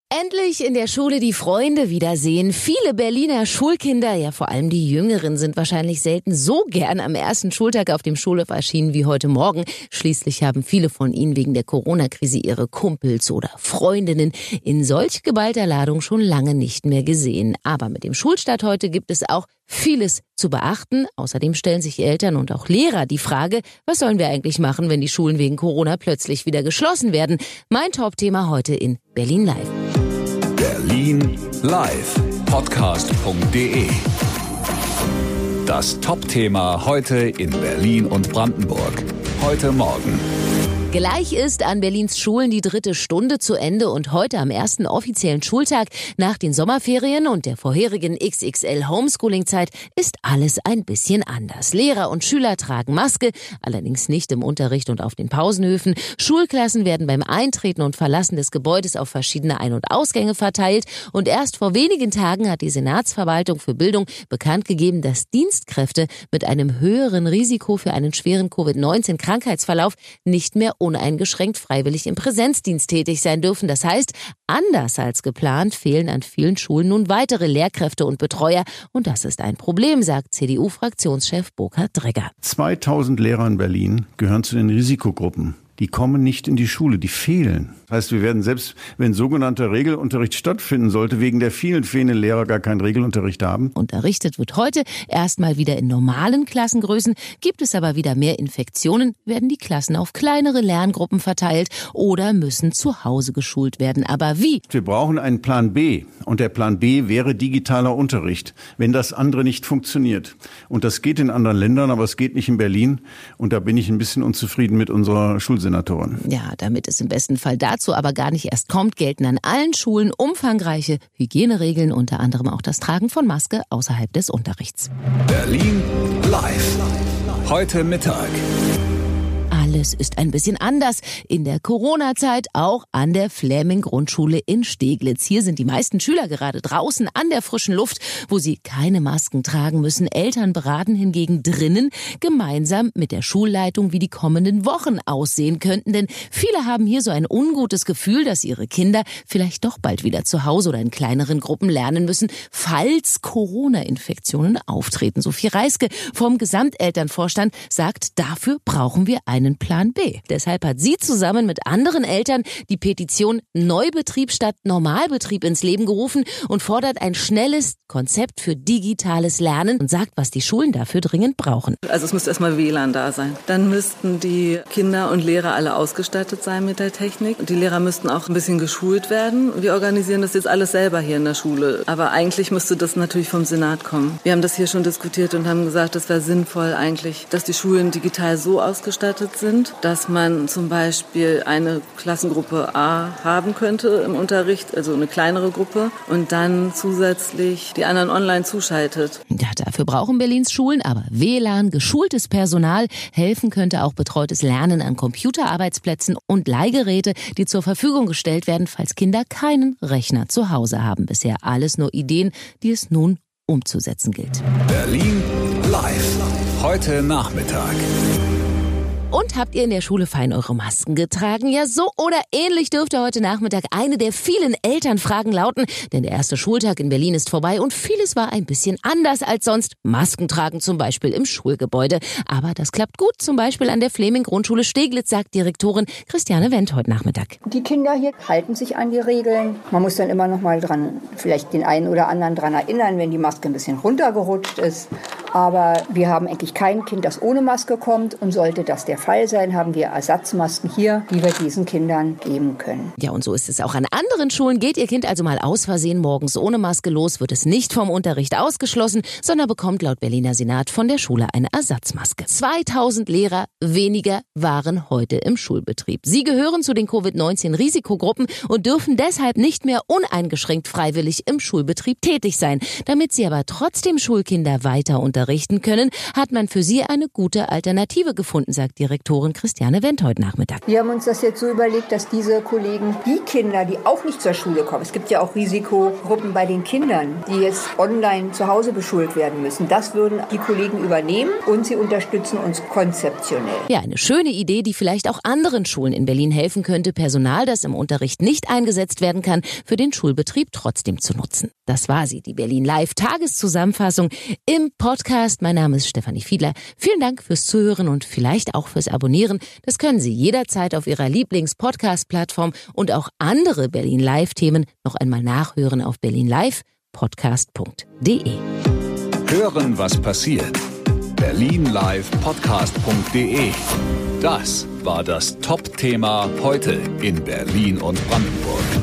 Endlich in der Schule die Freunde wiedersehen. Viele Berliner Schulkinder, ja vor allem die Jüngeren, sind wahrscheinlich selten so gern am ersten Schultag auf dem Schulhof erschienen wie heute Morgen. Schließlich haben viele von ihnen wegen der Corona-Krise ihre Kumpels oder Freundinnen in solch geballter Ladung schon lange nicht mehr gesehen. Aber mit dem Schulstart heute gibt es auch vieles zu beachten. Außerdem stellen sich Eltern und auch Lehrer die Frage, was sollen wir eigentlich machen, wenn die Schulen wegen Corona plötzlich wieder geschlossen werden? Mein Top-Thema heute in Berlin Live. Berlin Live, podcast.de. Das Top-Thema heute in Berlin und Brandenburg. Heute Morgen. Gleich ist an Berlins Schulen die 3. Stunde zu Ende und heute am ersten offiziellen Schultag nach den Sommerferien und der vorherigen XXL-Homeschooling-Zeit ist alles ein bisschen anders. Lehrer und Schüler tragen Maske, allerdings nicht im Unterricht und auf den Pausenhöfen. Schulklassen werden beim Eintreten und Verlassen des Gebäudes auf verschiedene Ein- und Ausgänge verteilt. Und erst vor wenigen Tagen hat die Senatsverwaltung für Bildung bekannt gegeben, dass Dienstkräfte mit einem höheren Risiko für einen schweren Covid-19-Krankheitsverlauf nicht mehr uneingeschränkt freiwillig im Präsenzdienst tätig sein dürfen. Das heißt, anders als geplant fehlen an vielen Schulen nun weitere Lehrkräfte und Betreuer. Und das ist ein Problem, sagt CDU-Fraktionschef Burkhard Dregger. 2000 Lehrer in Berlin gehören zu den Risikogruppen. Die kommen nicht in die Schule, die fehlen. Das heißt, wir werden selbst, wenn sogenannter Regelunterricht stattfinden sollte, wegen der vielen fehlenden Lehrer gar keinen Regelunterricht haben. Unterrichtet wird heute erstmal wieder in normalen Klassengrößen. Gibt es aber wieder mehr Infektionen, werden die Klassen auf kleinere Lerngruppen verteilt oder müssen zu Hause geschult werden. Aber wie? Wir brauchen einen Plan B. Und der Plan B wäre digitaler Unterricht, wenn das andere nicht funktioniert. Und das geht in anderen Ländern, aber es geht nicht in Berlin. Und da bin ich ein bisschen unzufrieden mit unserer Schulsenatorin. Ja, damit es im besten Fall dazu aber gar nicht erst kommt, gelten an allen Schulen umfangreiche Hygieneregeln, unter anderem auch das Tragen von Maske außerhalb des Unterrichts. Berlin Live. Heute Mittag. Alles ist ein bisschen anders in der Corona-Zeit, auch an der Fläming-Grundschule in Steglitz. Hier sind die meisten Schüler gerade draußen an der frischen Luft, wo sie keine Masken tragen müssen. Eltern beraten hingegen drinnen gemeinsam mit der Schulleitung, wie die kommenden Wochen aussehen könnten. Denn viele haben hier so ein ungutes Gefühl, dass ihre Kinder vielleicht doch bald wieder zu Hause oder in kleineren Gruppen lernen müssen, falls Corona-Infektionen auftreten. Sophie Reiske vom Gesamtelternvorstand sagt, dafür brauchen wir einen Plan B. Deshalb hat sie zusammen mit anderen Eltern die Petition Neubetrieb statt Normalbetrieb ins Leben gerufen und fordert ein schnelles Konzept für digitales Lernen und sagt, was die Schulen dafür dringend brauchen. Also es müsste erstmal WLAN da sein. Dann müssten die Kinder und Lehrer alle ausgestattet sein mit der Technik. Die Lehrer müssten auch ein bisschen geschult werden. Wir organisieren das jetzt alles selber hier in der Schule. Aber eigentlich müsste das natürlich vom Senat kommen. Wir haben das hier schon diskutiert und haben gesagt, es wäre sinnvoll eigentlich, dass die Schulen digital so ausgestattet sind, dass man zum Beispiel eine Klassengruppe A haben könnte im Unterricht, also eine kleinere Gruppe, und dann zusätzlich die anderen online zuschaltet. Ja, dafür brauchen Berlins Schulen aber WLAN, geschultes Personal. Helfen könnte auch betreutes Lernen an Computerarbeitsplätzen und Leihgeräte, die zur Verfügung gestellt werden, falls Kinder keinen Rechner zu Hause haben. Bisher alles nur Ideen, die es nun umzusetzen gilt. Berlin Live. Heute Nachmittag. Und habt ihr in der Schule fein eure Masken getragen? Ja, so oder ähnlich dürfte heute Nachmittag eine der vielen Elternfragen lauten, denn der erste Schultag in Berlin ist vorbei und vieles war ein bisschen anders als sonst. Masken tragen zum Beispiel im Schulgebäude. Aber das klappt gut, zum Beispiel an der Fläming-Grundschule Steglitz, sagt Direktorin Christiane Wendt heute Nachmittag. Die Kinder hier halten sich an die Regeln. Man muss dann immer noch mal dran, vielleicht den einen oder anderen dran erinnern, wenn die Maske ein bisschen runtergerutscht ist. Aber wir haben eigentlich kein Kind, das ohne Maske kommt. Und sollte das der Fall sein, haben wir Ersatzmasken hier, die wir diesen Kindern geben können. Ja, und so ist es auch an anderen Schulen. Geht Ihr Kind also mal aus Versehen morgens ohne Maske los, wird es nicht vom Unterricht ausgeschlossen, sondern bekommt laut Berliner Senat von der Schule eine Ersatzmaske. 2000 Lehrer weniger waren heute im Schulbetrieb. Sie gehören zu den Covid-19-Risikogruppen und dürfen deshalb nicht mehr uneingeschränkt freiwillig im Schulbetrieb tätig sein. Damit sie aber trotzdem Schulkinder weiter unterrichten unterrichten können, hat man für sie eine gute Alternative gefunden, sagt Direktorin Christiane Wendt heute Nachmittag. Wir haben uns das jetzt so überlegt, dass diese Kollegen, die Kinder, die auch nicht zur Schule kommen, es gibt ja auch Risikogruppen bei den Kindern, die jetzt online zu Hause beschult werden müssen, das würden die Kollegen übernehmen und sie unterstützen uns konzeptionell. Ja, eine schöne Idee, die vielleicht auch anderen Schulen in Berlin helfen könnte, Personal, das im Unterricht nicht eingesetzt werden kann, für den Schulbetrieb trotzdem zu nutzen. Das war sie, die Berlin Live Tageszusammenfassung im Podcast. Mein Name ist Stefanie Fiedler. Vielen Dank fürs Zuhören und vielleicht auch fürs Abonnieren. Das können Sie jederzeit auf Ihrer Lieblings-Podcast-Plattform und auch andere Berlin Live-Themen noch einmal nachhören auf berlinlivepodcast.de. Hören, was passiert. berlinlivepodcast.de. Das war das Top-Thema heute in Berlin und Brandenburg.